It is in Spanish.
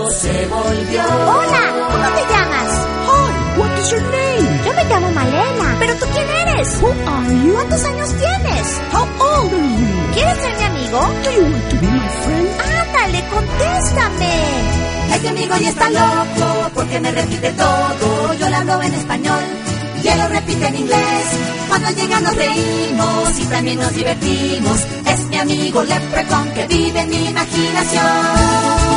loco se volvió. Hola, ¿cómo te llamas? Hi, what is your name? Yo me llamo Malena. ¿Pero tú quién eres? Who are you? ¿Cuántos años tienes? How old are you? ¿Quieres ser mi amigo? Do you want to be my friend? Ándale, contéstame. Este amigo ya está loco porque me repite todo. Yo le hablo en español y él lo repite en inglés. Cuando llega nos reímos y también nos divertimos. Es mi amigo Leprechaun que vive en mi imaginación.